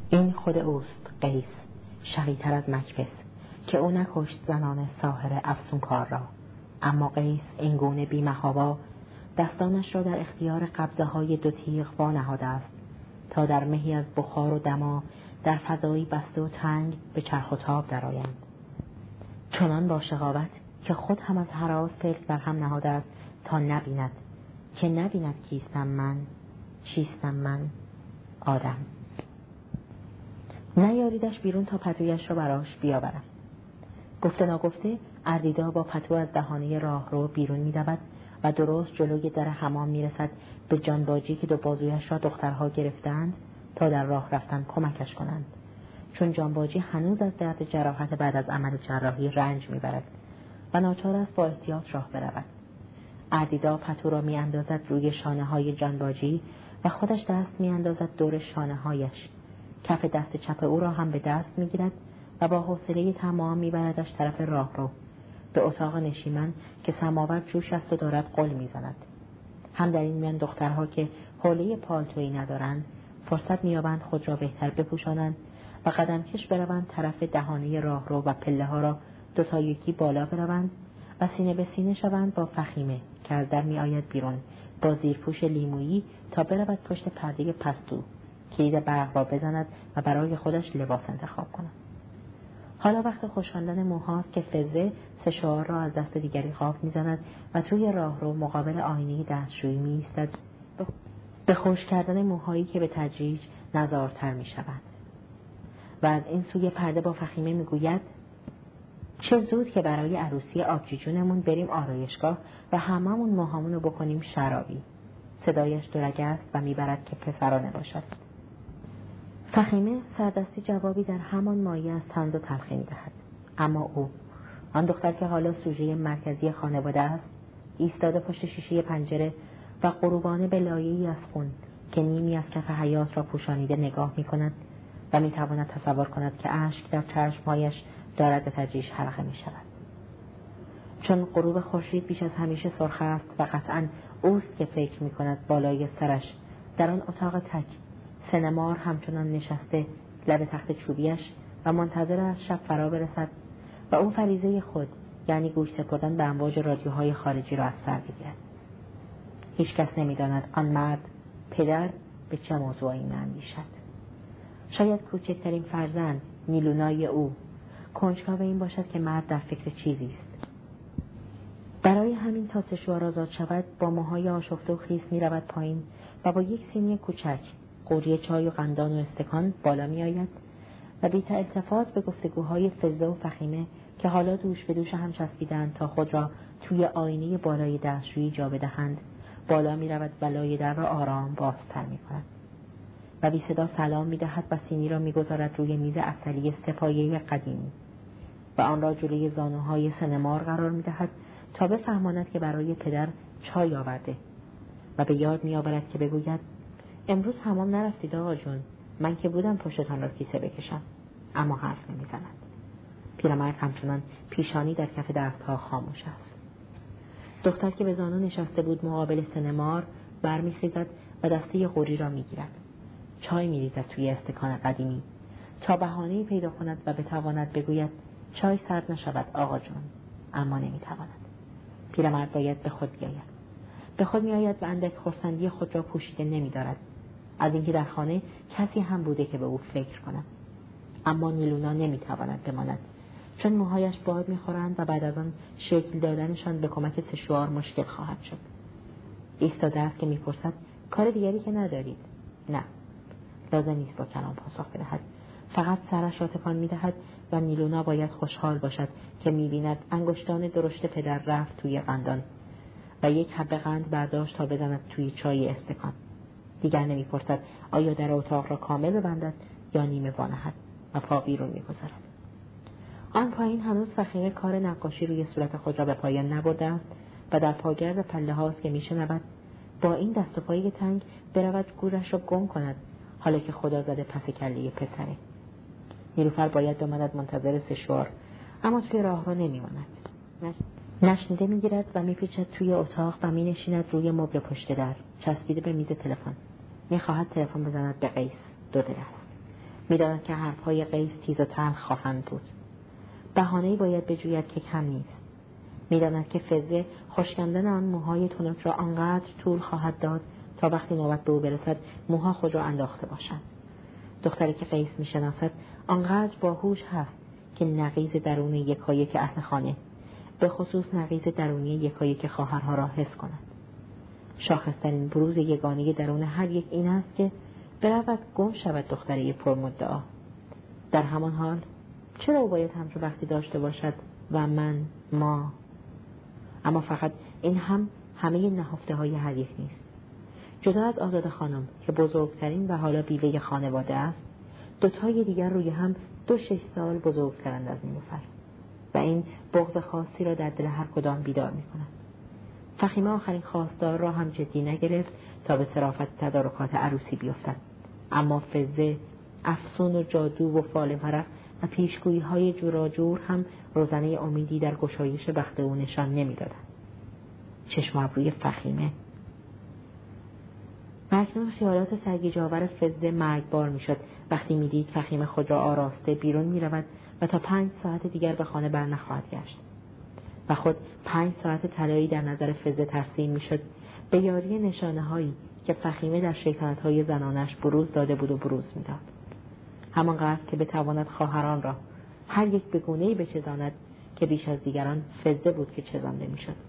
این خود اوست، قیس، شقی‌تر از مکبث، که او نکشت زنان ساحر افسونکار را. اما قیس این گونه بی‌محابا دستانش را در اختیار قبضه های دو تیغ وانهاده است تا در مهی از بخار و دما در فضایی بسته و تنگ به چرخ و تاب درآیند. چنان با شقاوت که خود هم از هراس پلک بر هم نهاده است تا نبیند کیستم من، چیستم من، آدم. نیاریدش بیرون تا پتویش را براش بیاورم. گفته ناگفته اردیدا با پتو از دهانه راه رو بیرون می دود و درست جلوی در حمام می رسد به جانباجی که دو بازویش را دخترها گرفتند تا در راه رفتن کمکش کنند، چون جانباجی هنوز از درد جراحت بعد از عمل جراحی رنج می برد و ناچار است با احتیاط راه برود. اردیدا پتو را می اندازد روی شانه های جانباجی و خودش دست می اندازد دور شانه هایش. کف دست چپ او را هم به دست می گیرد و با حوصله تمام می بردش طرف راه رو به اتاق نشیمن که سماور جوش است و دارد قل می زند. هم در این میان دخترها که حوله پالتویی ندارند فرصت می یابند خود را بهتر بپوشانند و قدمکش بروند طرف دهانه راه رو و پله ها را دو تا یکی بالا بروند و سینه به سینه شوند با فخیمه که از در می آید بیرون با زیرپوش لیمویی تا برود پشت پرده پستو، کلید برق را بزند و برای خودش لباس انتخاب کند. حالا وقت خوشخواندن موهاست که فزه سشوار را از دست دیگری قاف می‌زند و توی راه رو مقابل آینه دستشویی می‌ایستد به خشک کردن موهایی که به تدریج نزارتر می‌شوند و از این سوی پرده با فخیمه می‌گوید چه زود که برای عروسی آبجی جونمون بریم آرایشگاه و هممون موهامون رو بکنیم شرابی. صدایش درگه است و می‌برد که پسرانه باشد. فخیمه سردستی جوابی در همان مایه از طنز و تلخی می‌دهد. اما او، آن دختر که حالا سوژه مرکزی خانواده است، ایستاده پشت شیشه پنجره و غروبانه به لایه‌ای از خون که نیمی از کف حیاط را پوشانیده نگاه می‌کند و می‌تواند تصور کند که اشک در چشم‌هایش دارد به تدریج حلقه می‌شود. چون غروب خورشید بیش از همیشه سرخ است و قطعاً اوست که فکر می‌کند بالای سرش در آن اتاق تک سنمار همچنان نشسته لب تخت چوبیش و منتظر از شب فرا برسد و او فریضه خود، یعنی گوش سپردن به امواج رادیوهای خارجی را از سر بگیرد. هیچ کس نمی‌داند آن مرد پدر به چه موضوعی می‌اندیشد. شاید کوچکترین فرزند نیلونای او کنجکاو این باشد که مرد در فکر چیزی است. برای همین تا سشوار آزاد شود با موهای آشفته و خیس می‌رود پایین و با یک سینی کوچک قوری چای و قندان و استکان بالا می آید و بی التفات به گفتگوهای فزه و فخیمه که حالا دوش به دوش هم چسبیدند تا خود را توی آینه بالای دستشویی جا بدهند بالا می رود و لای در را آرام بازتر می کند و بی صدا سلام می دهد و سینی را می گذارد روی میز عسلی سپایه قدیمی و آن را جلوی زانوهای سنمار قرار می دهد تا بفهماند که برای پدر چای آورده و به یاد می آورد که بگوید امروز حمام نرفتید آقا جون؟ من که بودم پشتتان را کیسه بکشم. اما حرف نمی زند. پیرمرد همچنان پیشانی در کف دستها خاموش است. دختر که به زانو نشسته بود مقابل سنمار برمیخیزد و دسته قوری را میگیرد. چای میریزد توی استکان قدیمی تا بهانه‌ای پیدا کند و بتواند بگوید چای سرد نشود آقا جون، اما نمیتواند. پیرمرد باید به خود بیاید. به خود میآید و اندک خرسندی خود را پوشیده نمی‌دارد از اینکه در خانه کسی هم بوده که به او فکر کند. اما نیلونا نمیتواند بماند چون موهایش باد میخورند و بعد از آن شکل دادنشان به کمک سشوار مشکل خواهد شد. ایستاده است که میپرسد کار دیگری که ندارید؟ نه. لازم نیست با کلام پاسخ بدهد. فقط سرش را تکان میدهد و نیلونا باید خوشحال باشد که میبیند انگشتان درشت پدر رفت توی قندان و یک حبه قند برداشت تا بزند توی چای استکان. دیگر نمیپرسد آیا در اتاق را کامل ببندد یا نیمه وانهد و پا بیرون میگذارد. آن پایین هنوز فخیمه کار نقاشی روی صورت خود را به پایان نبرده است و در پاگرد پله هاست که میشنود با این دست و پای تنگ برود گورش را گم کند حالا که خدا زده پس کله پسره. نیلوفر باید بماند منتظر سشوار، اما توی راه رو نمیماند. نشنیده میگیرد و میپیچد توی اتاق و مینشیند روی مبل پشت در چسبیده به میز تلفن. میخواهد تلفن بزند به قیس. دو دل است. می‌داند که حرف‌های قیس تیز و تلخ خواهند بود. بهانه‌ای باید بجوید که کم نیست. می‌داند که فزه خشکاندن آن موهای تنک را آنقدر طول خواهد داد تا وقتی نوبت به او برسد موها خود را انداخته باشند. دختری که قیس می‌شناسد آنقدر باهوش هست که نقیض درون یکایک اهل خانه، به خصوص نقیض درونی یکایک خواهرها را حس کند. شاخص‌ترین بروز یگانه درون هر یک این است که برود گم شود دختری پرمدعا. در همان حال چرا او باید همچو وقتی داشته باشد و ما؟ اما فقط این هم همه نهفته های هر یک نیست. جدا از آزاده خانم که بزرگترین و حالا بیوه خانواده است، دوتای دیگر روی هم 2-6 سال بزرگترند از نیلوفر و این بغض خاصی را در دل هر کدام بیدار می کند. فخیمه آخرین خواستار را هم جدی نگرفت تا به صرافت تدارکات عروسی بیفتد، اما فزه، افسون و جادو و فال ورق و پیشگویی های جوراجور هم روزنه امیدی در گشایش بخت او نشان نمی دادن. چشم ابروی فخیمه. اکنون خیالات سرگیج‌آور فزه مرگبار می شد وقتی می دید فخیمه خود را آراسته بیرون می رود و تا 5 ساعت دیگر به خانه بر نخواهد گشت و خود 5 ساعت طلایی در نظر فزه ترسیم می شد به یاری نشانه هایی که فخیمه در شیطنت های زنانش بروز داده بود و بروز می داد. همانقدر که بتواند خواهران را هر یک به گونه‌ای بچزاند که بیش از دیگران فزه بود که چزانده می شد.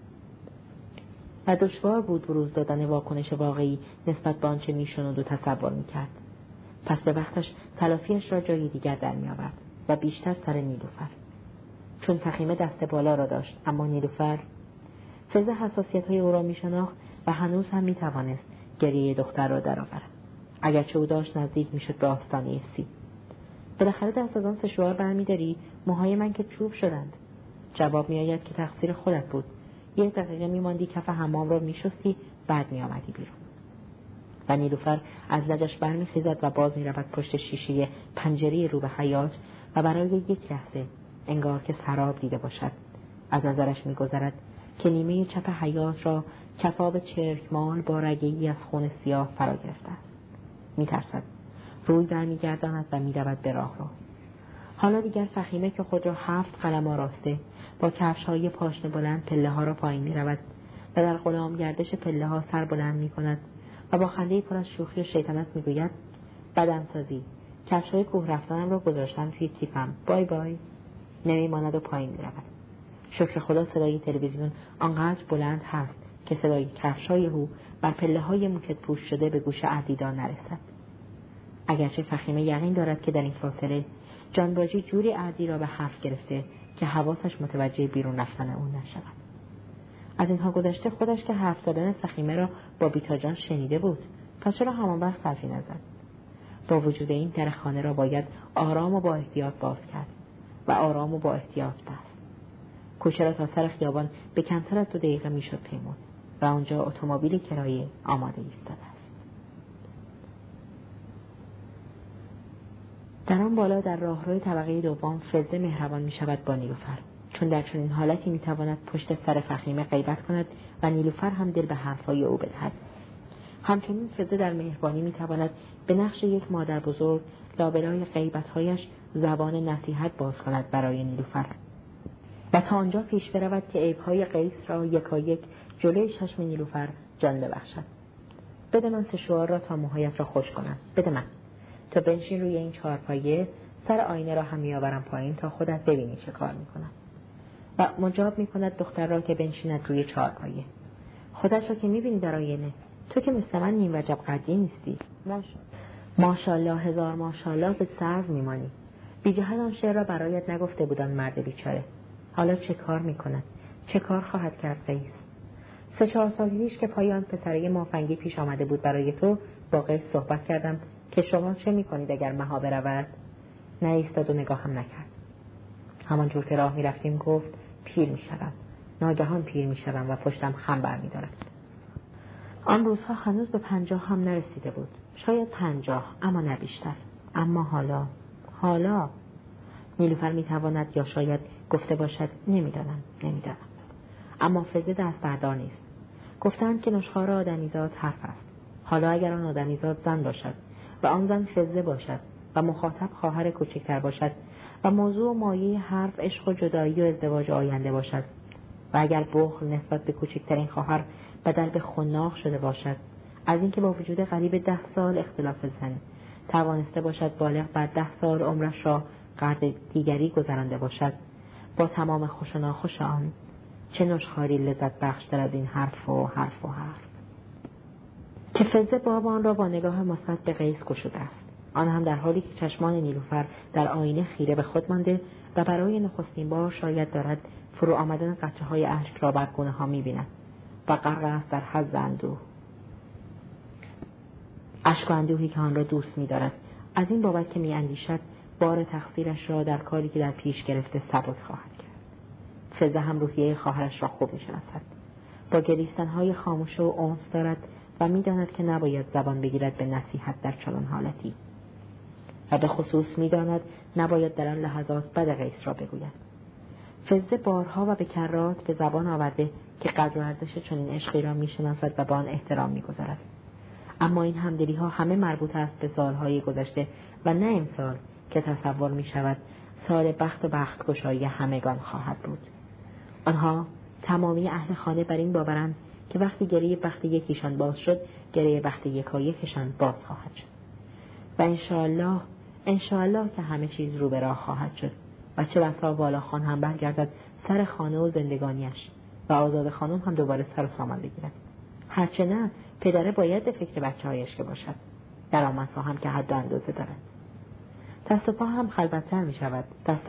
و دشوار بود بروز دادن واکنش واقعی نسبت به آنچه می شنود و تصور می کرد. پس به وقتش تلافیش را جای دیگر در می آورد و بیشتر سر نیلوفر. چون فخیمه دست بالا را داشت، اما نیلوفر فزه حساسیت های او را می شناخت و هنوز هم می توانست گریه دختر را در آورد. اگرچه او داشت نزدیک می شد به آستانه سی. بالاخره دست از آن سشوار برمی داری؟ موهای من که چوب شدند. جواب می آید که تقصیر خودت بود. 1 دقیقه می ماندی کف حمام را می شستی، بعد می آمدی بیرون. و نیلوفر از لجش برمی خیزد و باز می رود پشت شیشه پنجره رو به حیاط و برای 1 لحظه انگار که سراب دیده باشد از نظرش می گذرد که نیمه چپ حیاط را کفاب چرکمال با رگه‌ای از خون سیاه فرا گرفته است. می ترسد. روی برمی گرداند و می رود به راه رو. حالا دیگر فخیمه که خود را 7 قلم آراسته با کفش‌های پاشنه بلند پله ها را پایین می رود و در غلام گردش پله ها سر بلند می کند و با خنده پر از شوخی و شیطنت می گوید بدنسازی، کفش‌های کوه رفتنم را گذاشتم توی کیفم، بای بای. نمی ماند و پایین می رود. شکر خدا صدای تلویزیون آنقدر بلند هست که صدای کفش‌های او بر پله های موکت پوش شده به گوش عزیزان نرسد. اگرچه فخیمه یقین دارد که در این فاصله جانباجی جوری عادی را به حرف گرفته که حواسش متوجه بیرون رفتن او نشود. از اینها گذشته خودش که حرف زدن فخیمه را با بیتا جان شنیده بود، پس چرا همان وقت حرفی نزد؟ با وجود این در خانه را باید آرام و با احتیاط باز کرد و آرام و با احتیاط بست. کوچه را تا سر خیابان به کمتر از 2 دقیقه میشد پیمود و آنجا اتومبیل کرایه آماده ایستاده است. در آن بالا در راهروی طبقه دوم فزه مهربان می شود با نیلوفر، چون در چنین حالتی می تواند پشت سر فخیمه غیبت کند و نیلوفر هم دل به حرفهای او بدهد. همچنین فزه در مهربانی می تواند به نقش یک مادر بزرگ لابلای غیبت‌هایش زبان نصیحت باز کند برای نیلوفر و تا آنجا پیش برود که عیب‌های قیس را یکایک جلوی چشم نیلوفر جان ببخشد. بده من سشوار را تا موهایت را خوش کنم. بده من. تا بنشین روی این 4 سر آینه را هم میآورم پایین تا خودت ببینی چه کار میکنم. و مجاب میکند دختر را که بنشیند روی 4 خودش را که میبینی در آینه، تو که مثل من نیم وجب قدی نیستی. ماشاءالله 1000 ماشاءالله به سرو میمانی. بی جهت آن شعر را برایت نگفته بودن مرد بیچاره. حالا چه کار میکند؟ چه کار خواهد کرد قیس؟ 3-4 سال پیش که پای آن پسره مافنگی پیش آمده بود برای تو، با قیس صحبت کردم که شما چه میکنید اگر مها برود؟ نه ایستاد و نگاه هم نکرد. همانجور که راه میرفتیم گفت پیر میشدم. ناگهان پیر میشدم و پشتم خم برمیدارد. آن روزها هنوز به 50 هم نرسیده بود. شاید 50، اما نه بیشتر. اما حالا نیلوفر میتواند یا شاید گفته باشد نمیدانم. اما فزه دست بردار نیست. گفتند که نشخوار آدمیزاد حرف است. حالا اگر آن آدمیزاد زن باشد و آن زن فزه باشد و مخاطب خواهر کوچکتر باشد و موضوع و مایه حرف عشق و جدایی و ازدواج آینده باشد و اگر بخل نسبت به کوچکترین خواهر بدل به خناق شده باشد، از اینکه با وجود قریب 10 سال اختلاف سن توانسته باشد بالغ بر 10 سال عمرش را قرد دیگری گذرانده باشد، با تمام خوش و ناخوش آن چه نشخواری لذت بخشتر از این حرف که فضه باب آن را با نگاه مثبت به قیس گشوده است، آن هم در حالی که چشمان نیلوفر در آینه خیره به خود مانده و برای نخستین بار شاید دارد فرو آمدن قطره‌های اشک را بر گونه ها می‌بیند و غرق است در حظ اندوه، اشک و اندوهی که آن را دوست می‌دارد، از این بابت که می‌اندیشد بار تقصیرش را در کاری که در پیش گرفته ثبت خواهد کرد. فضه هم روحیه خواهرش را خوب می‌شناسد، با گریستن‌های خاموش و انس دارد و می‌داند که نباید زبان بگیرد به نصیحت در چنان حالتی و به خصوص می‌داند نباید در آن لحظات بد قیس را بگوید. فضه بارها و به کرات به زبان آورده که قدر و ارزش چنین عشقی را می‌شناسد و با آن احترام می‌گذارد، اما این همدلی‌ها همه مربوط است به سالهای گذشته و نه امسال که تصور می‌شود سال بخت و بخت‌گشایی همگان خواهد بود. آنها تمامی اهل خانه بر این باورند که وقتی گره بخت یکیشان باز شد، گره بخت یکایکشان باز خواهد شد و انشاءالله که همه چیز رو به راه خواهد شد و چه بسا والاخان هم برگردد سر خانه و زندگانیش و آزاد خانم هم دوباره سر و سامان بگیرد. هرچه نه، پدره باید به فکر بچه‌هایش که باشد، درآمدها هم که حد و اندازه دارد. دست و پا هم خلوت‌تر می شود.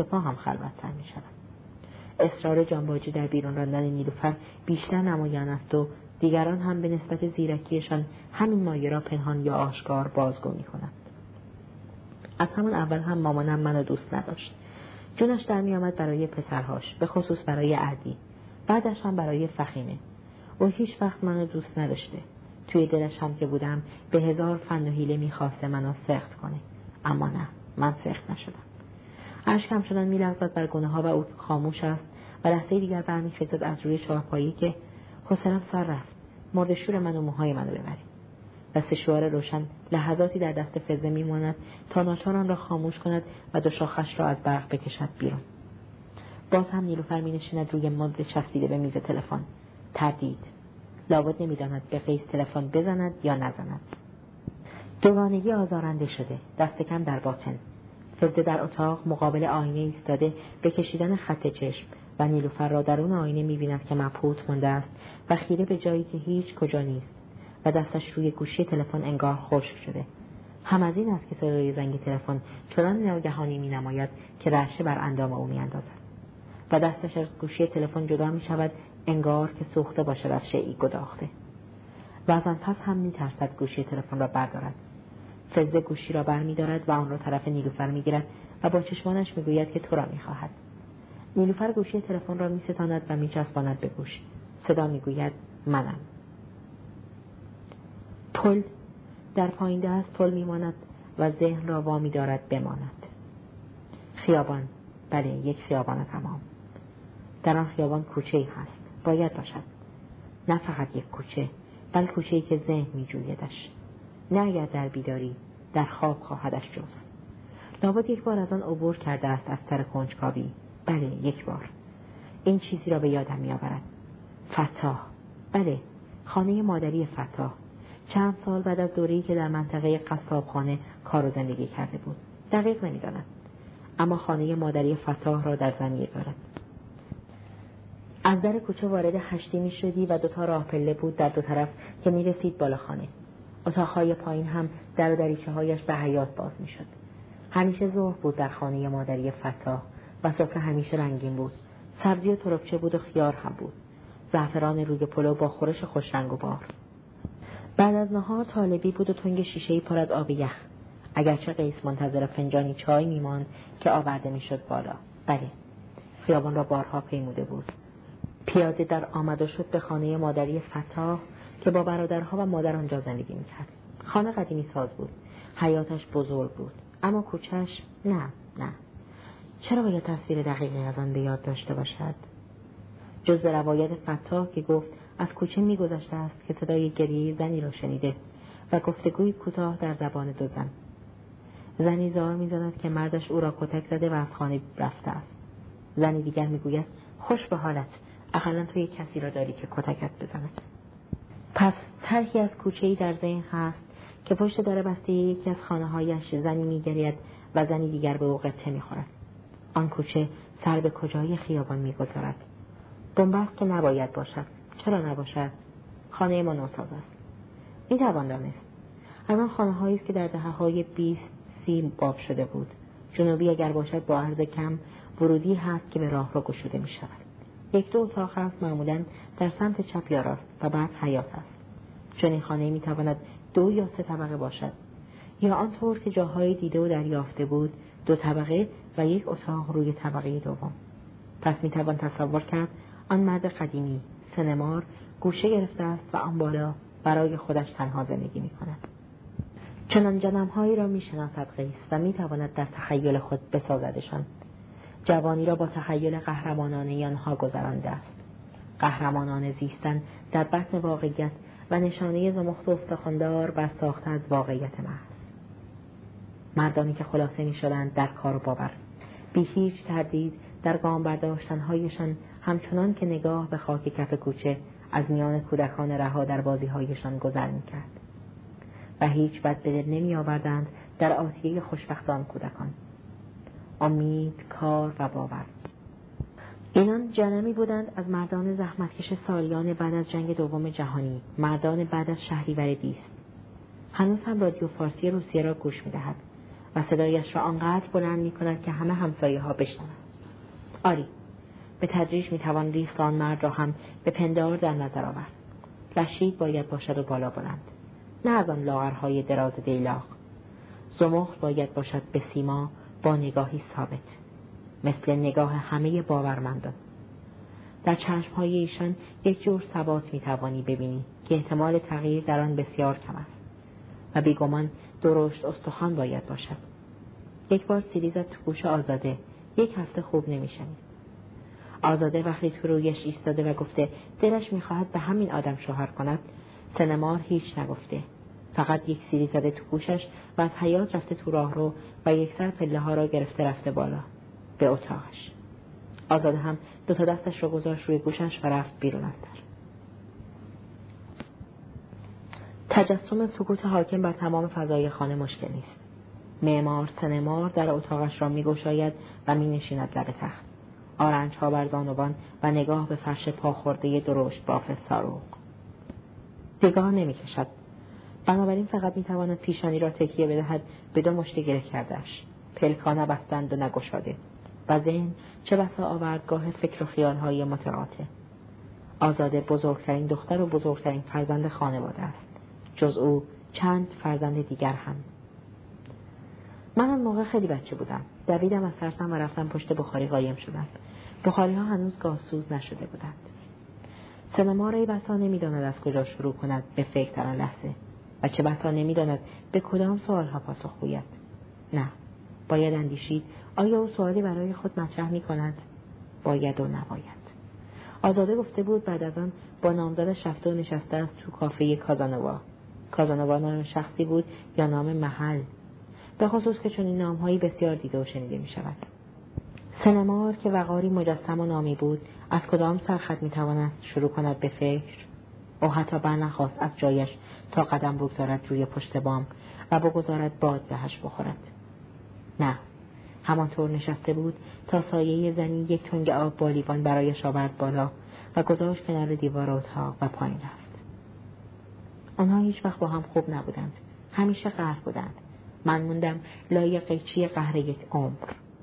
اصرار جانباجی در بیرون راندن نیلوفر بیشتر نمایان است و دیگران هم به نسبت زیرکیشان همین مایه را پنهان یا آشکار بازگو می کنند. از همون اول هم مامانم منو دوست نداشت. جونش در می آمد برای پسرهاش، به خصوص برای عدی، بعدش هم برای فخیمه. او هیچ وقت منو دوست نداشته. توی دلش هم که بودم به 1000 فن و حیله می خواسته منو سخت کنه، اما نه، من سخت نشدم. اشکم شدن می لغزد بر گونه ها و او خاموش است و لحظه دیگر برمی خیزد از روی چهارپایی که حوصله‌ام سر رفت، مرد شور من و موهای منو ببری. و سشوار روشن لحظاتی در دست فضه می ماند تا ناچار آن را خاموش کند و دو شاخش را از برق بکشد بیرون. باز هم نیلوفر می نشیند روی مبل چسبیده به میز تلفن. تردید. لابد نمی داند به قیس تلفن بزند یا نزند. دوگانگی آزارنده شده، دست کم در باطن. فضه در اتاق مقابل آینه ایستاده به کشیدن خط چشم و نیلوفر را درون آینه می بیند که مبهوت مانده است و خیره به جایی که هیچ کجا نیست و دستش روی گوشی تلفن انگار خشک شده. هم از این است که صدای زنگ تلفن چنان ناگهانی می نماید که رعشه بر اندام او می اندازد و دستش از گوشی تلفن جدا می شود انگار که سوخته باشد از شیئی گداخته و از آن پس هم می ترسد گوشی تلفن را بردارد. فضه گوشی را بر می دارد و آن را طرف نیلوفر می گیرد و با چشمانش می گوید که تو را می خواهد. نیلوفر گوشی تلفن را می ستاند و می چسباند به گوش. صدا می گوید منم. پل در پایین دست پل می ماند و ذهن را وامی دارد بماند. خیابان، بله، یک خیابان تمام. در آن خیابان کوچه‌ای هست، باید باشد. نه فقط یک کوچه، بل کوچه‌ای که ذهن می جویدش. نه اگر در بیداری، در خواب خواهدش جست. لابد یک بار از آن عبور کرده است از سر کنجکاوی. بله، یک بار. این چیزی را به یادم می آورد. فتاح، بله، خانه مادری فتاح. چند سال بعد از دوره‌ای که در منطقه قصابخانه کار و زندگی کرده بود. دقیق نمی‌دانم، اما خانه مادری فتاح را در زمیر دارد. از در کوچه وارد هشتی می‌شدی و 2 راه پله بود در 2 طرف که می‌رسید بالا خانه. اتاق‌های پایین هم در و دریچه‌هایش به حیاط باز می‌شد. همیشه ظهر بود در خانه مادری فتاح و سفره همیشه رنگین بود. سبزی و تربچه بود و خیار هم بود. زعفران روی پلو با خورش خوش رنگ و بار. بعد از نهار طالبی بود و تنگ شیشه‌ای پر از آب یخ. اگرچه قیس منتظر فنجانی چای می‌ماند که آورده می‌شد بالا. بله، خیابان را بارها پیموده بود. پیاده در آمد و شد به خانه مادری فتاح که با برادرها و مادر آنجا زندگی می‌کرد. خانه قدیمی ساز بود. حیاطش بزرگ بود، اما کوچه‌اش نه. چرا باید تصویر دقیقی از آن به یاد داشته باشد؟ جز به روایت فتاح که گفت از کوچه می‌گذشته است که صدای گریه زنی را شنیده و گفتگوی کوتاه در زبان 2 زن. زنی زار می‌زند که مردش او را کتک زده و از خانه رفته است. زنی دیگر می‌گوید خوش به حالت، اقلاً تو یک کسی را داری که کتکت بزند. پس طرحی از کوچه‌ای در ذهن هست که پشت در بسته یکی از خانه‌هایش زنی می‌گرید و زنی دیگر به او قبطه می‌خورد. آن کوچه سر به کجای خیابان می‌گذارد؟ بنبست که نباید باشد. چرا نباشد؟ خانه ما نوساز است. می‌توان دانست از آن خانه‌هایی است که در دهه‌های 20-30 باب شده بود. جنوبی اگر باشد با عرض کم ورودی هست که به راه را گشوده می‌شود. یک دو اتاق هست، معمولاً در سمت چپ یا راست، و بعد حیاط است. چون این خانه می‌تواند 2 یا 3 طبقه باشد، یا آنطور که جاهای دیده و دریافته بود 2 طبقه و یک اتاق روی طبقه دوم. پس می‌توان تصور کرد آن مرد قدیمی سنمار گوشه گرفته است و آن بالا برای خودش تنها زندگی می‌کند. چنان جنم‌هایی را می‌شناسد قیس و می‌تواند در تخیل خود بسازدشان. جوانی را با تخیل قهرمانانه آنها گذرانده است. قهرمانانه زیستن در بطن واقعیت و نشانه زمخت و استخوان‌دار بر ساخته از واقعیت محض. مردانی که خلاصه می‌شدند در کار و باور، بی هیچ تردید در گام برداشتن‌هایشان، همچنان که نگاه به خاک کف کوچه از میان کودکان رها در بازی‌هایشان گذر می‌کرد و هیچ بد به دل نمی‌آوردند در آتیه خوشبختان کودکان. امید، کار و باور. اینان جنمی بودند از مردان زحمتکش سالیان بعد از جنگ دوم جهانی، مردان بعد از شهریور 20. هنوز هم رادیو فارسی روسیه را گوش می‌دهد و صدایش را آنقدر بلند می‌کند که همه همسایه‌ها بشنوند. آری، به تدریج می‌توان ریخت آن مرد را هم به پندار در نظر آورد. رشید باید باشد و بالا بلند، نه از آن لاغرهای دراز دیلاق. زمخت باید باشد به سیما، با نگاهی ثابت، مثل نگاه همه باورمندان. در چشم‌های ایشان یک جور ثبات می‌توانی ببینی که احتمال تغییر در آن بسیار کم است و بیگمان درشت استخوان باید باشد. یک بار سیلی زد تو گوش آزاده، 1 هفته خوب نمی‌شنید. آزاده وقتی تو رویش ایستاده و گفته دلش می‌خواهد به همین آدم شوهر کند، سنمار هیچ نگفته، فقط یک سیلی زده تو گوشش و از حیاط رفته تو راهرو و یک سر پله‌ها را گرفته رفته بالا به اتاقش. آزاده هم 2 تا دستش را گذاشت روی گوشش و رفت بیرون از در. تجسم سکوت حاکم بر تمام فضای خانه مشکل نیست. معمار سنمار در اتاقش را می‌گشاید و می‌نشیند لب تخت، آرنج‌ها بر زانوان و نگاه به فرش پاخورده درشت باف ساروق. نگاه نمی‌کشد، بنابراین فقط می‌تواند پیشانی را تکیه بدهد به 2 مشت گره کرده‌اش، پلک‌ها نبستند و نگشاده، و ذهن چه بسا آوردگاه فکر و خیال‌های متقاطع. آزاده بزرگترین دختر و بزرگترین فرزند خانواده است، جز او چند فرزند دیگر هم. من آن موقع خیلی بچه بودم، دویدم از ترسم و رفتم پشت بخاری قایم شدم. بخاری‌ها هنوز گازسوز نشده بودند. سنما را بسا نمی‌داند از کجا شروع کند به فکر در آن لحظه، و چه بسا نمی‌داند به کدام سوال‌ها پاسخ گوید. نه، باید اندیشید آیا او سوالی برای خود مطرح می‌کند؟ باید و نباید. آزاده گفته بود بعد از آن با نامزدش رفته و نشسته است تو کافه کازانووا. کازانووا نام شخصی بود یا نام محل؟ به خصوص که چنین نام‌هایی بسیار دیده و شنیده می‌شود. سنمار که وقاری مجسم و نامی بود، از کدام سرخط می‌تواند شروع کند به فکر؟ او حتی برنخواست از جایش تا قدم بگذارد روی پشت بام و بگذارد باد بهش بخورد. نه، همانطور نشسته بود تا سایه زنی 1 تنگ آب با لیوان برایش آورد بالا و گذاشت کنار دیوار اتاق و پایین رفت. آنها هیچ وقت با هم خوب نبودند، همیشه قهر بودند. من موندم لای قیچی قهر 1 عمر.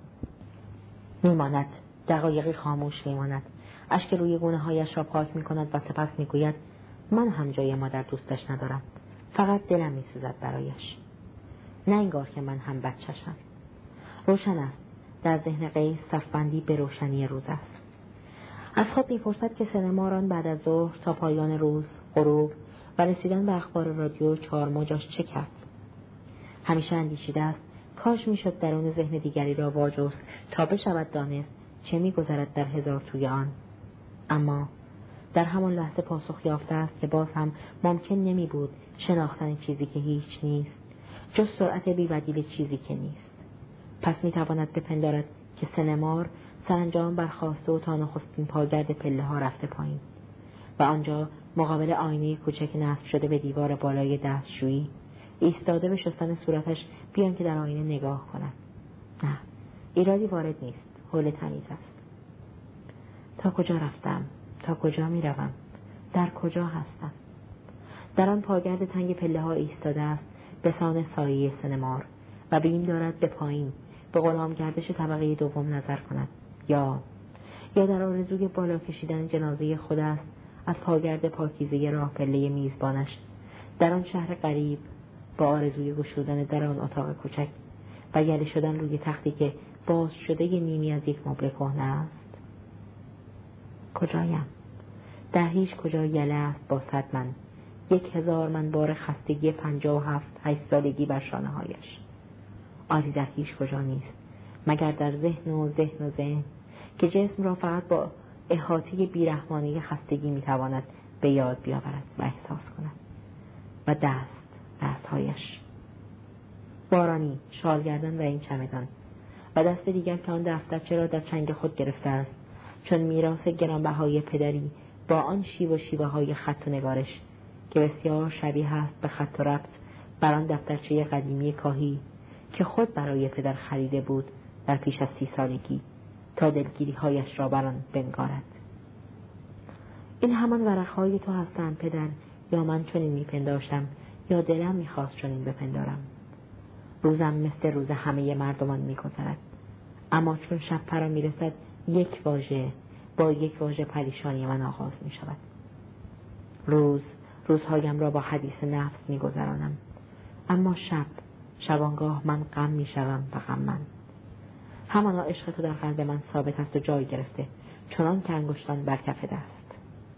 میماند، دقایقی خاموش میماند، اشک روی گونه‌هایش را پاک میکند و سپس میگوید من هم جای مادر دوستش ندارم، فقط دلم میسوزد برایش. نه انگار که من هم بچه‌شم. روشن است، در ذهن قیس صفبندی به روشنی روز است. از خود میپرسد که سنماران بعد از ظهر تا پایان روز، غروب و رسیدن به اخبار رادیو 4 موجش چه کرد. همیشه اندیشیده است کاش میشد درون ذهن دیگری را واجست تا بشود دانست چه میگذرد در 1000 توی آن. اما در همان لحظه پاسخ یافته است که باز هم ممکن نمی بود شناختن چیزی که هیچ نیست، جز سرعت بی‌بدیل چیزی که نیست. پس میتواند بپندارد که سنمار سرانجام برخاسته و تا نخستین پاگرد پله ها رفته پایین و آنجا مقابل آینه کوچک نصب شده به دیوار بالای دستشویی ایستاده به شستن صورتش بیان که در آینه نگاه کند. نه، ایرادی وارد نیست. حول تمیز است. تا کجا رفتم؟ تا کجا می روم؟ در کجا هستم؟ در آن پاگرد تنگ پله ها ایستاده است به سان سایه سنمار و بیم دارد به پایین به غلام گردش طبقه دوم نظر کند یا در آرزوی بالا کشیدن جنازه خود است از پاگرد پاکیزه راه پله میزبانش در آن شهر غریب با آرزوی گشودن در آن اتاق کوچک و یله شدن روی تختی که باز شده نیمی از یک مبل کهنه است. کجایم؟ در هیچ کجا یله است با 100 من، 1000 من بار خستگی 57-8 سالگی بر شانه هایش. آری در هیچ کجا نیست مگر در ذهن که جسم را فقط با احاطه بیرحمانه خستگی میتواند به یاد بیاورد و احساس کند. و دستهایش بارانی، شال گردن و این چمدان و دست دیگر که آن دفترچه را در چنگ خود گرفته است چون میراث گرانبهای پدری با آن شیوه های خط و نگارش که بسیار شبیه است به خط و ربط بر آن دفترچه قدیمی کاهی که خود برای پدر خریده بود در پیش از 30 سالگی تا دلگیری هایش را بر آن بنگارد. این همان ورقهای تو هستند پدر، یا من چنین میپنداشتم یا دلم میخواست چنین بپندارم. روزم مثل روز همه مردمان میگذرد، اما چون شب فرا میرسد با یک واژه پریشانی من آغاز میشود. روزهایم را با حدیث نفس میگذرانم، اما شبانگاه من غم میشوم و غم من. همانا عشق تو در قلب من ثابت است و جای گرفته چنان که انگشتان بر کف دست.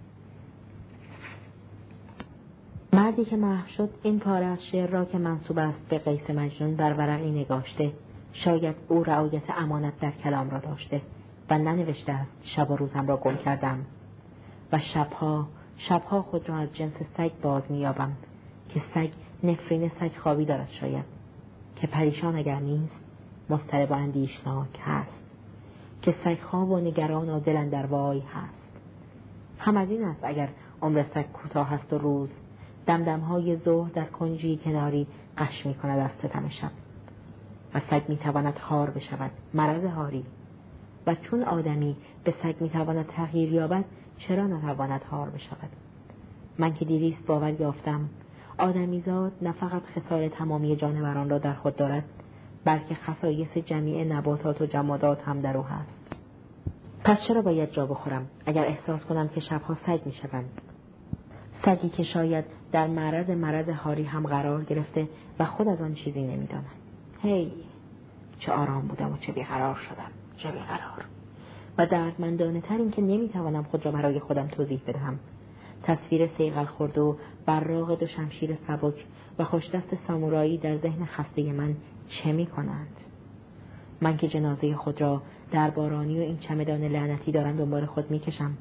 مردی که محو شد این پاره از شعر را که منسوب است به قیس مجنون بر ورقی نگاشته، شاید او رعایت امانت در کلام را داشته و ننوشته است شب و روزم را گم کردم و شبها خود را از جنس سگ باز میابم که سگ نفرین سگ خوابی دارد، شاید که پریشان اگر نیست مضطرب و اندیشناک هست، که سگ خواب و نگران و دل اندر وای هست. هم از این است اگر عمر سگ کوتاه است و روز دمدمهای ظهر در کنجی کناری غش می کند از ستم شب و سگ می تواند هار بشود، مرض هاری. و چون آدمی به سگ می تواند تغییر یابد، چرا نتواند هار بشود؟ من که دیریست باور یافتم آدمیزاد نه فقط خصال تمامی جانوران را در خود دارد، بلکه خصایص جمیع نباتات و جمادات هم در او هست. پس چرا باید جا بخورم اگر احساس کنم که شبها سگ می شوند؟ سگی که شاید در مرض هاری هم قرار گرفته و خود از آن چیزی نمی داند. هی چه آرام بودم و چه بیقرار شدم، چه بیقرار و دردمندانه تر این که نمی توانم خود را برای خودم توضیح بدهم. تصویر صیقل خورده و براق 2 شمشیر سبک و خوشدست سامورایی در ذهن خسته من چه می کنند؟ من که جنازه خود را در بارانی و این چمدان لعنتی دارم دنبال خود می کشم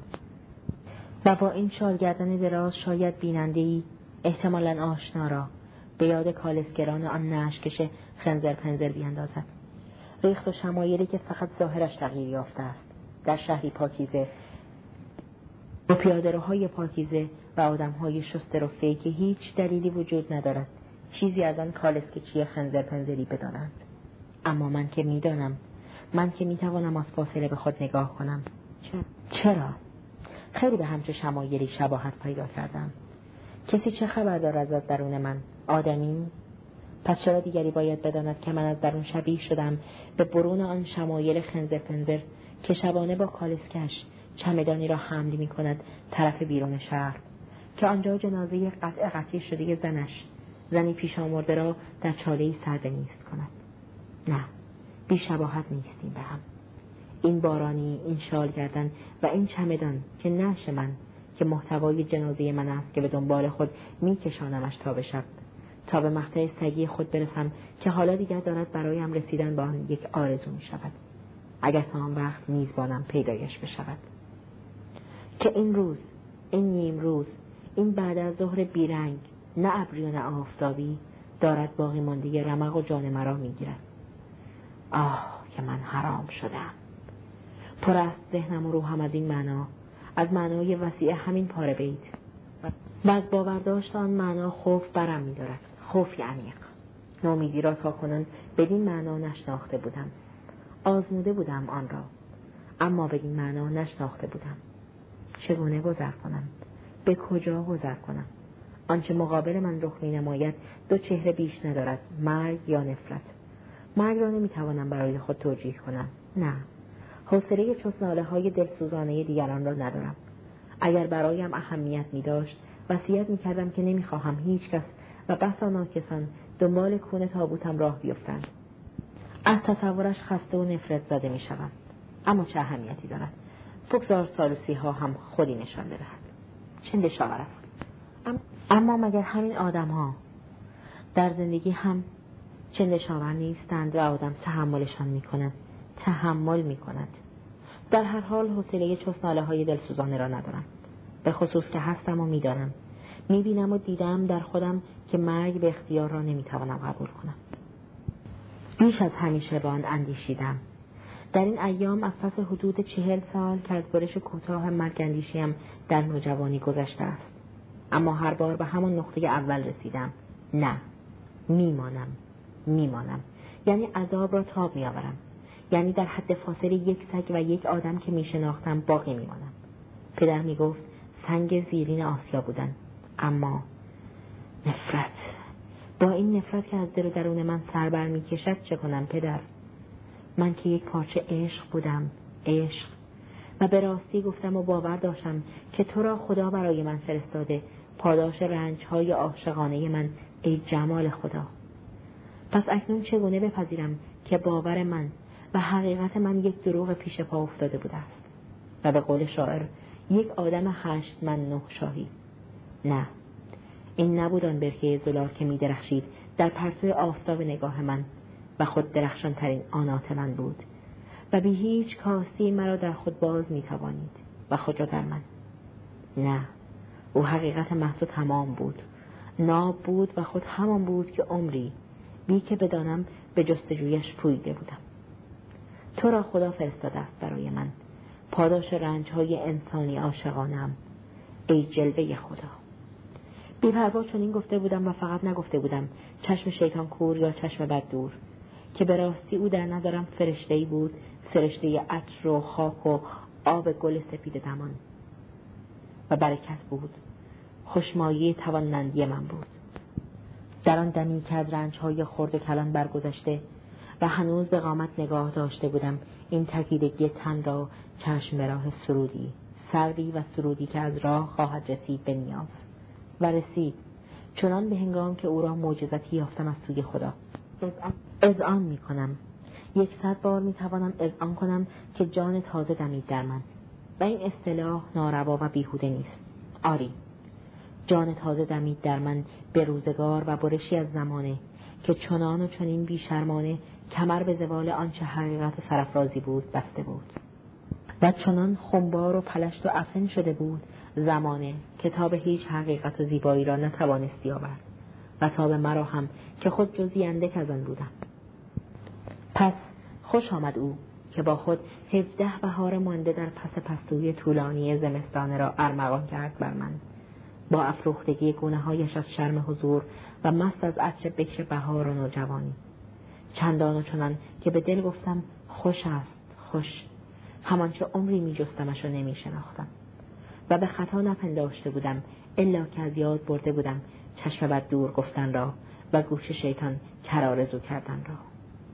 و با این شال گردن دراز شاید بیننده‌ای احتمالاً آشنا را به یاد کالسگران آن نعشکش خنزر پنزر بیندازد. ریخت و شمایلی که فقط ظاهرش تغییر یافته است در شهری پاکیزه و پیاده‌روهای پاکیزه و آدم‌های شسته رفته که هیچ دلیلی وجود ندارد چیزی از آن کالسکچی خنزر پنزری بدانند. اما من که میدانم، من که میتوانم از فاصله به خود نگاه کنم. چرا؟ خیلی به همچه شمایلی شباهت پیدا کردم. کسی چه خبر دارد از درون من؟ آدمی؟ پس چرا دیگری باید بداند که من از درون شبیه شدم به برون آن شمایل خنزر پنزر که شبانه با کالسکش چمدانی را حمل می کند طرف بیرون شهر، که آنجا جنازه قطعی شده زنی پیش آمرده را در چاله‌ای سرده نیست کند. نه، بی شباهت نیستیم به هم. این بارانی، این شال گردن و این چمدان که نعش من، که محتوای جنازه من است که به دنبال خود می کشانمش تا به شب، تا به مقطع سگی خود برسم که حالا دیگر دارد برایم رسیدن به آن یک آرزو می شود. اگر تا آن وقت میزبانم پیدایش بشود که این روز، این نیم روز، این بعد از ظهر بیرنگ، نه ابری و نه آفتابی، دارد باقی مانده رمق و جان مرا میگیرد. آه که من حرام شدم. پر است ذهنم و روحم از این معنا، از معنای وسیع همین پاره بیت و از باورداشت آن معنا خوف برم می‌دارد، خوفی عمیق. نومیدی را تا کنون بدین معنا نشناخته بودم. آزموده بودم آن را، اما بدین معنا نشناخته بودم. چگونه گذر کنم؟ به کجا گذر کنم؟ آنچه مقابل من رخ می‌نماید دو چهره بیش ندارد، مرگ یا نفرت. مرگ را نمی‌توانم برای خود توجیه کنم. نه، حوصله چوس ناله‌های دلسوزانه دیگران را ندارم. اگر برایم اهمیت می‌داشت، وصیت می‌کردم که نمی‌خواهم هیچ کس و بسا ناکسان دنبال کون تابوتم راه بیفتند. از تصورش خسته و نفرت زده می‌شوم. اما چه اهمیتی دارد؟ بگذار سالوسی‌ها هم خودی نشان بدهد. چه نشاور است. اما مگر همین آدم‌ها در زندگی هم چه نشاور نیستند و آدم تحملشان می‌کند؟ تحمل می‌کند. در هر حال حوصله چسناله‌های دلسوزانه را ندارم. به خصوص که هستم و می‌دانم، می‌بینم و دیدم در خودم که مرگ به اختیار را نمی‌توانم قبول کنم. بیش از همیشه به آن اندیشیدم. در این ایام از پس حدود 40 سال که از برش کوتاه مرگ اندیشیم در نوجوانی گذشته است. اما هر بار به همان نقطه اول رسیدم. نه، میمانم. یعنی عذاب را تاب می‌آورم. یعنی در حد فاصله یک سگ و یک آدم که می‌شناختم باقی می‌مانم. پدر می‌گفت سنگ زیرین آسیا بودن. اما نفرت، با این نفرت که از دل و درون من سر بر می‌کشد چه کنم پدر؟ من که یک پارچه عشق بودم، عشق، و به راستی گفتم و باور داشتم که تو را خدا برای من فرستاده، پاداش رنج‌های عاشقانه من، ای جمال خدا. پس اکنون چگونه بپذیرم که باور من و حقیقت من یک دروغ پیش پا افتاده بوده است و به قول شاعر یک آدم 8 من 9 شاهی؟ نه، این نبود آن برکه زلال که می درخشید در پرتو آفتاب نگاه من و خود درخشان ترین آنات من بود و بی هیچ کاستی مرا در خود باز می توانید و خود را در من. نه، او حقیقت محض و تمام بود، ناب بود و خود همان بود که عمری بی که بدانم به جستجویش پویده بودم. تو را خدا فرستاده است برای من، پاداش رنج‌های انسانی عاشقانم، ای جلوه خدا. بی‌پروا چنین گفته بودم و فقط نگفته بودم چشم شیطان کور یا چشم بد دور، که به راستی او در نظرم فرشته‌ای بود، فرشته عطر و خاک و آب گل سپید دمان و برکت بود، خوشمایه توانمندی من بود. در آن دمی که از رنج‌های خرد و کلان برگذشته و هنوز به قامت نگاه داشته بودم، این تکیدگی تن را چشم به راه سرودی، سروی و سرودی که از راه خواهد رسید به نیاز و رسید، چنان به هنگام که او را معجزتی یافتم از سوی خدا. اذعان می کنم، 100 بار می توانم اذعان کنم که جان تازه دمید در من و این اصطلاح ناروا و بیهوده نیست. آری، جان تازه دمید در من به روزگار و برشی از زمانه که چنان و چنین بیشرمانه کمر به زوال آنچه حقیقت و سرافرازی بود بسته بود و چنان خنبار و پلشت و افن شده بود زمانه که تا به هیچ حقیقت و زیبایی را نتوانستی آورد و تا به مرا هم که خود جزئی اندک از آن بودم. پس خوش آمد او که با خود 17 بهار مانده در پس پستوی طولانی زمستان را ارمغان کرد بر من، با افروختگی گونه‌هایش از شرم حضور و مست از عطر بکر بهار و نوجوانی. چندان و چنان که به دل گفتم خوش است، خوش، همانچه عمری می جستمش و نمی شناختم و به خطا نپنداشته بودم، الا که از یاد برده بودم چشم بد دور گفتن را و گوش شیطان کرارزو کردن را.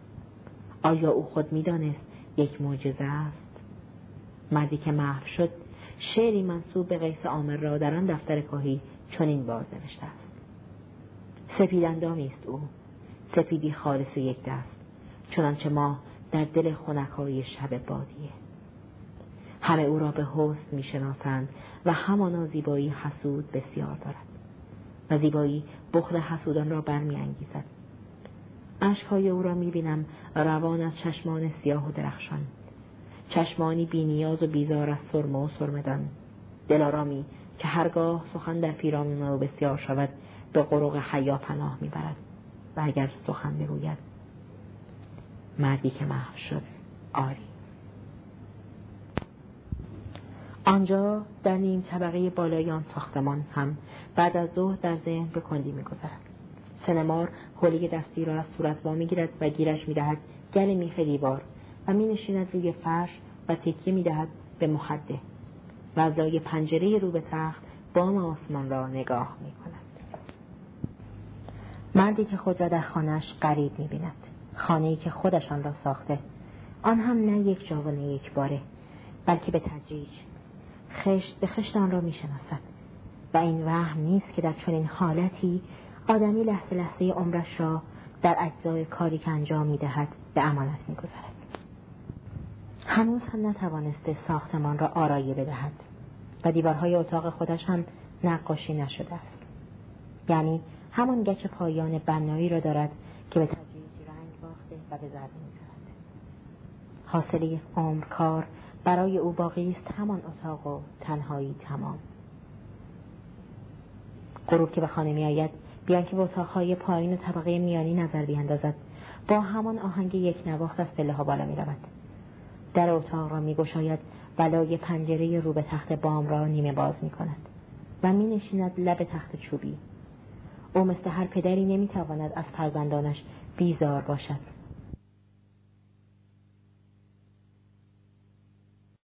آیا او خود می دانست یک معجزه است؟ مردی که محو شد، شعری منسوب به قیس عامر را در آن دفتر کاهی چنین باز نوشته است: سپیداندامی است او، سپیدی خالص و یک دست، چنانچه ماه در دل خنکای شب بادیه. همه او را به حسن می شناسند و همانا زیبایی حسود بسیار دارد و زیبایی بخل حسودان را برمی انگیزد. اشکهای او را می بینم روان از چشمان سیاه و درخشان، چشمانی بی نیاز و بیزار از سرمه و سرمدان، دلارامی که هرگاه سخن در پیرامون او بسیار شود به قرق حیا پناه می برد. و اگر سخن بگوید مردی که محو شد آری. آنجا در نیم طبقه بالای آن ساختمان هم بعد از ظهر در ذهن به کندی می‌گذرد. سنمار حوله دستی را از صورت وا می‌گیرد و گیرش می‌دهد گل میخ دیوار و می‌نشیند روی فرش و تکیه می‌دهد به مخده و از لای پنجره رو به تخت بام آسمان را نگاه می‌کند. مردی که خود را در خانه‌اش غریب می‌بیند، خانه‌ای که خودشان را ساخته، آن هم نه یک جا و نه یک باره، بلکه به تدریج خشت به خشت آن را می‌شناسد و این وهم نیست که در چنین حالتی آدمی لحظه لحظه عمرش را در اجزای کاری که انجام می‌دهد به امانت می‌گذارد. هنوز هم نتوانسته ساختمان را آرایه بدهد و دیوارهای اتاق خودش هم نقاشی نشده است. یعنی همان گچ پایان بنایی را دارد که به تدریج رنگ باخته و به ضرب می‌زند. حاصل عمر کار برای او باقی است همان اتاق و تنهایی تمام. غروب که به خانه می‌آید، بیان که به اتاق‌های پایین و طبقه میانی نظر بیندازد، با همان آهنگ یک نواخت از پله‌ها بالا می‌رود. در اتاق را می‌گشاید و لای پنجره رو به تخت بام را نیمه باز می‌کند و می‌نشیند لب تخت چوبی. او مثل هر پدری نمی‌تواند از فرزندانش بیزار باشد